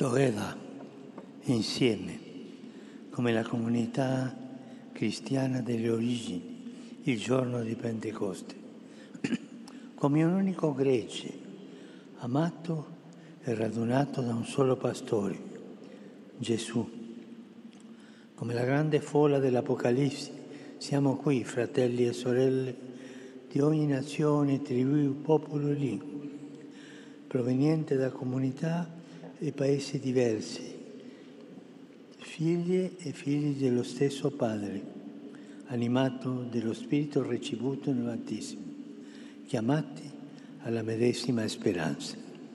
Together, insieme, come la comunità cristiana delle origini, il giorno di Pentecoste, come un unico gregge, amato e radunato da un solo pastore, Gesù. Come la grande folla dell'Apocalisse, siamo qui, fratelli e sorelle, di ogni nazione, tribù, popolo e lingua, proveniente da comunità e paesi diversi, figlie e figli dello stesso Padre, animato dello Spirito ricevuto nell'Altissimo, chiamati alla medesima speranza.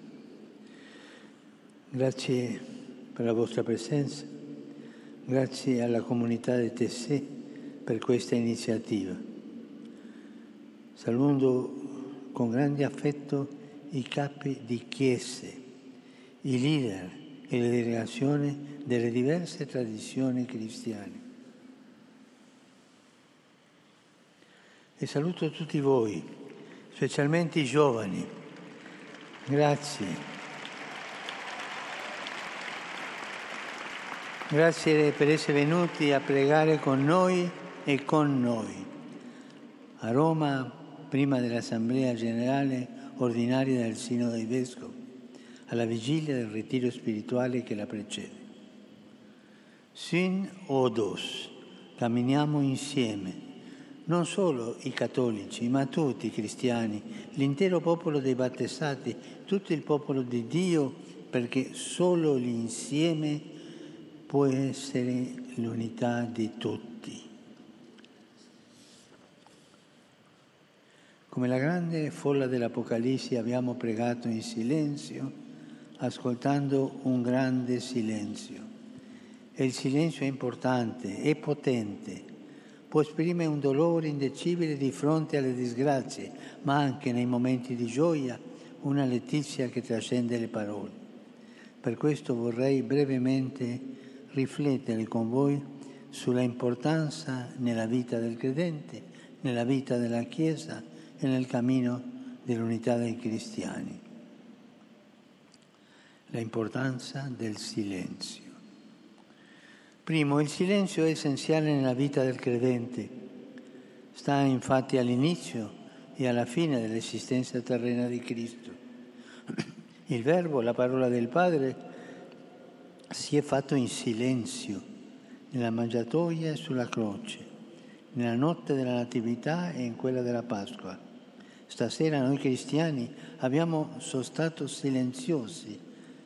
Grazie per la vostra presenza, grazie alla comunità di Tessé per questa iniziativa. Saluto con grande affetto i capi di chiese, i leader e le delegazioni delle diverse tradizioni cristiane. E saluto tutti voi, specialmente i giovani. Grazie. Grazie per essere venuti a pregare con noi e con noi. A Roma, prima dell'Assemblea Generale Ordinaria del Sinodo dei Vescovi, alla vigilia del ritiro spirituale che la precede. Sin odos, camminiamo insieme, non solo i cattolici, ma tutti i cristiani, l'intero popolo dei battezzati, tutto il popolo di Dio, perché solo l'insieme può essere l'unità di tutti. Come la grande folla dell'Apocalisse abbiamo pregato in silenzio, ascoltando un grande silenzio. E il silenzio è importante, è potente, può esprimere un dolore indicibile di fronte alle disgrazie, ma anche nei momenti di gioia, una letizia che trascende le parole. Per questo vorrei brevemente riflettere con voi sulla importanza nella vita del credente, nella vita della Chiesa e nel cammino dell'unità dei cristiani. La importanza del silenzio. Primo, il silenzio è essenziale nella vita del credente. Sta infatti all'inizio e alla fine dell'esistenza terrena di Cristo. Il Verbo, la parola del Padre, si è fatto in silenzio, nella mangiatoia e sulla croce, nella notte della Natività e in quella della Pasqua. Stasera noi cristiani sono stati silenziosi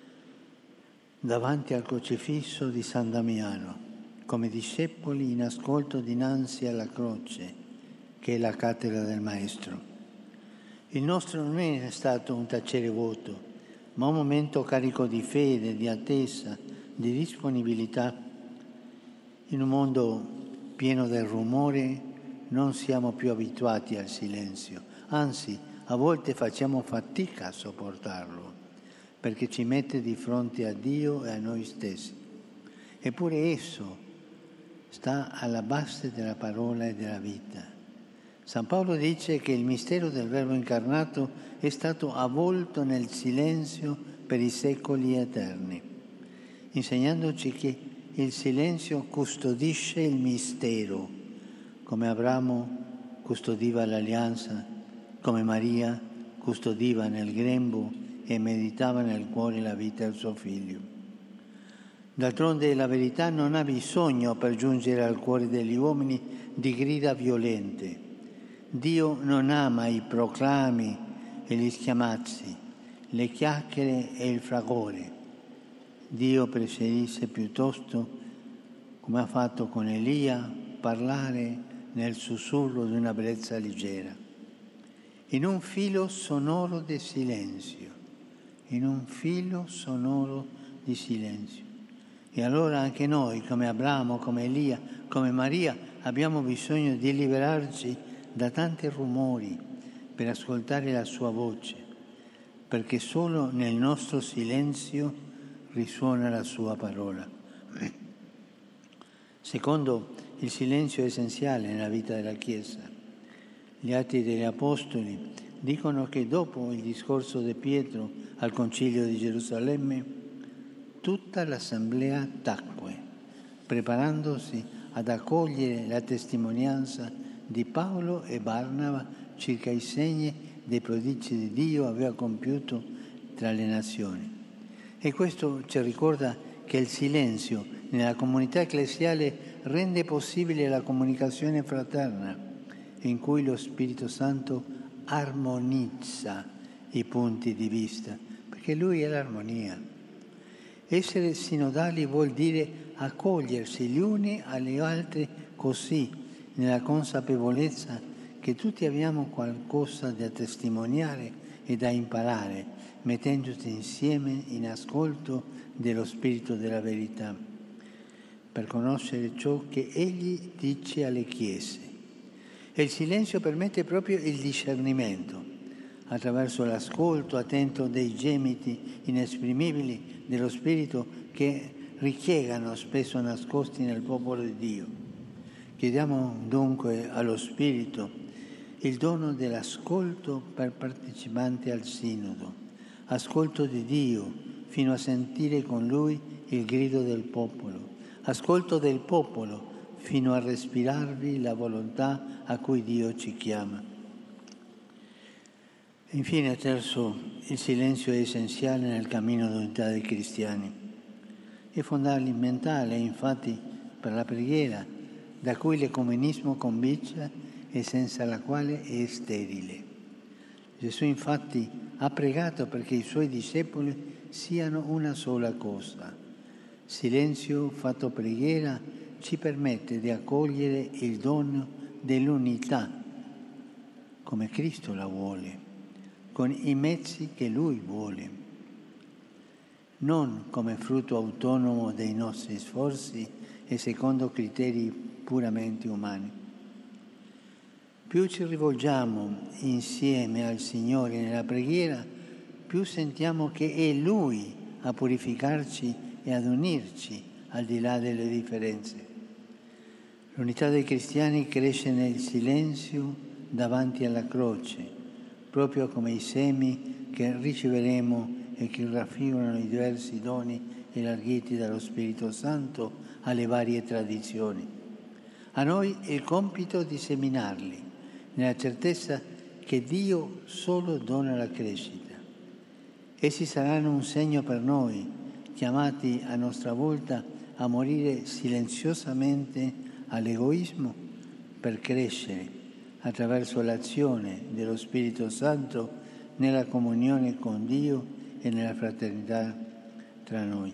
davanti al crocifisso di San Damiano, come discepoli in ascolto dinanzi alla croce, che è la cattedra del Maestro. Il nostro non è stato un tacere vuoto, ma un momento carico di fede, di attesa, di disponibilità. In un mondo pieno del rumore non siamo più abituati al silenzio, anzi, a volte facciamo fatica a sopportarlo, perché ci mette di fronte a Dio e a noi stessi. Eppure esso sta alla base della parola e della vita. San Paolo dice che il mistero del Verbo incarnato è stato avvolto nel silenzio per i secoli eterni, insegnandoci che il silenzio custodisce il mistero, come Abramo custodiva l'alleanza, come Maria custodiva nel grembo e meditava nel cuore la vita del suo figlio. D'altronde la verità non ha bisogno per giungere al cuore degli uomini di grida violente. Dio non ama i proclami e gli schiamazzi, le chiacchiere e il fragore. Dio preferisce piuttosto, come ha fatto con Elia, parlare nel sussurro di una brezza leggera, in un filo sonoro di silenzio. In un filo sonoro di silenzio. E allora anche noi, come Abramo, come Elia, come Maria, abbiamo bisogno di liberarci da tanti rumori per ascoltare la sua voce, perché solo nel nostro silenzio risuona la sua parola. Secondo, il silenzio è essenziale nella vita della Chiesa. Gli Atti degli Apostoli dicono che dopo il discorso di Pietro al Concilio di Gerusalemme, Tutta l'assemblea tacque, preparandosi ad accogliere la testimonianza di Paolo e Barnaba circa i segni dei prodigi di Dio aveva compiuto tra le nazioni. E questo ci ricorda che il silenzio nella comunità ecclesiale rende possibile la comunicazione fraterna, in cui lo Spirito Santo armonizza i punti di vista, perché Lui è l'armonia. Essere sinodali vuol dire accogliersi gli uni agli altri così, nella consapevolezza che tutti abbiamo qualcosa da testimoniare e da imparare, mettendoci insieme in ascolto dello Spirito della verità, per conoscere ciò che Egli dice alle Chiese. E il silenzio permette proprio il discernimento, attraverso l'ascolto attento dei gemiti inesprimibili dello Spirito che richiegano spesso nascosti nel popolo di Dio. Chiediamo dunque allo Spirito il dono dell'ascolto per partecipanti al Sinodo, ascolto di Dio fino a sentire con Lui il grido del popolo, ascolto del popolo fino a respirarvi la volontà a cui Dio ci chiama. Infine, terzo, il silenzio è essenziale nel cammino d'unità dei cristiani. È fondamentale, infatti, per la preghiera, da cui l'ecumenismo comincia e senza la quale è sterile. Gesù, infatti, ha pregato perché i suoi discepoli siano una sola cosa. Silenzio fatto preghiera ci permette di accogliere il dono dell'unità, come Cristo la vuole, con i mezzi che Lui vuole, non come frutto autonomo dei nostri sforzi e secondo criteri puramente umani. Più ci rivolgiamo insieme al Signore nella preghiera, più sentiamo che è Lui a purificarci e ad unirci al di là delle differenze. L'unità dei cristiani cresce nel silenzio davanti alla croce, proprio come i semi che riceveremo e che raffigurano i diversi doni elargiti dallo Spirito Santo alle varie tradizioni. A noi è il compito di seminarli, nella certezza che Dio solo dona la crescita. Essi saranno un segno per noi, chiamati a nostra volta a morire silenziosamente all'egoismo per crescere attraverso l'azione dello Spirito Santo nella comunione con Dio e nella fraternità tra noi.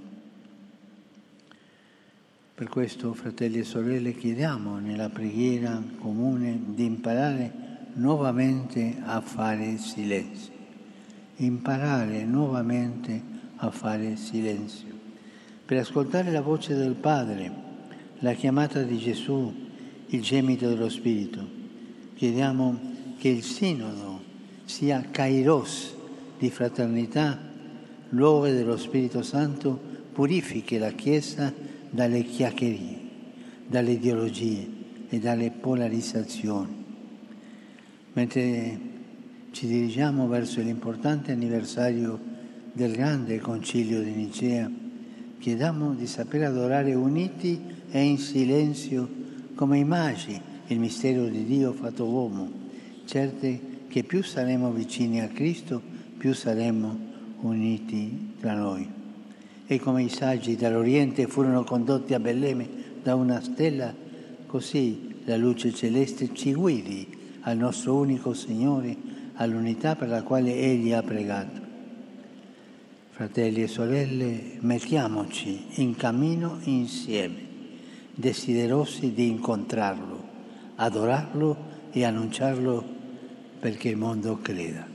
Per questo, fratelli e sorelle, chiediamo nella preghiera comune di imparare nuovamente a fare silenzio. Imparare nuovamente a fare silenzio. Per ascoltare la voce del Padre, la chiamata di Gesù, il gemito dello Spirito. Chiediamo che il Sinodo sia kairos di fraternità, luogo dello Spirito Santo, purifichi la Chiesa dalle chiacchierie, dalle ideologie e dalle polarizzazioni. Mentre ci dirigiamo verso l'importante anniversario del grande Concilio di Nicea, chiediamo di saper adorare uniti e in silenzio come i magi il mistero di Dio fatto uomo, certe che più saremo vicini a Cristo, più saremo uniti tra noi. E come i saggi dall'Oriente furono condotti a Betlemme da una stella, così la luce celeste ci guidi al nostro unico Signore, all'unità per la quale Egli ha pregato. Fratelli e sorelle, mettiamoci in cammino insieme, desiderosi di incontrarlo, adorarlo e annunciarlo perché il mondo creda.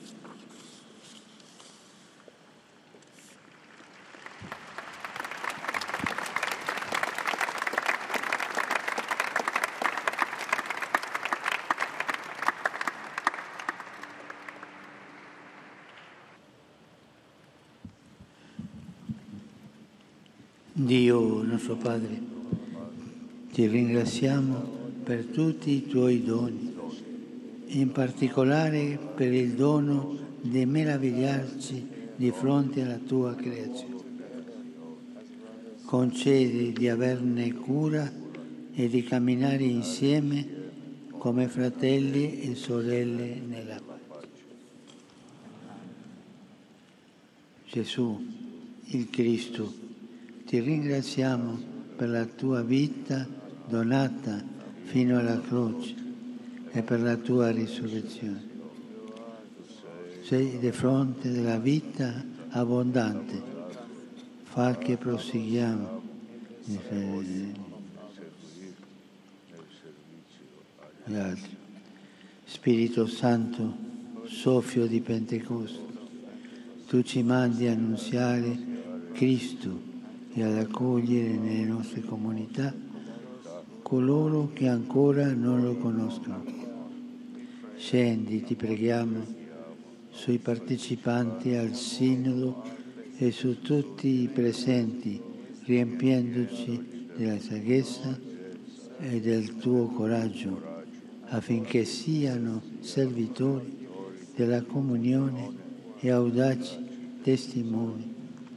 Dio nostro Padre, ti ringraziamo per tutti i tuoi doni, in particolare per il dono di meravigliarci di fronte alla tua creazione. concedi di averne cura e di camminare insieme come fratelli e sorelle nella pace. Gesù, il Cristo, ti ringraziamo per la tua vita donata fino alla croce e per la tua risurrezione. Sei di fronte della vita abbondante, fa che proseguiamo. Gli altri. Spirito Santo, soffio di Pentecoste, tu ci mandi a annunziare Cristo e ad accogliere nelle nostre comunità coloro che ancora non lo conoscono. Scendi, ti preghiamo, sui partecipanti al Sinodo e su tutti i presenti, riempiendoci della saggezza e del tuo coraggio, affinché siano servitori della comunione e audaci testimoni.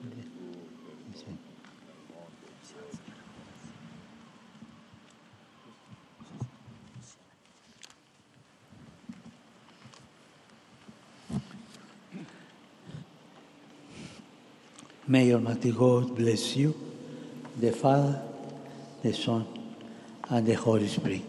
May Almighty God bless you, the Father, the Son, and the Holy Spirit.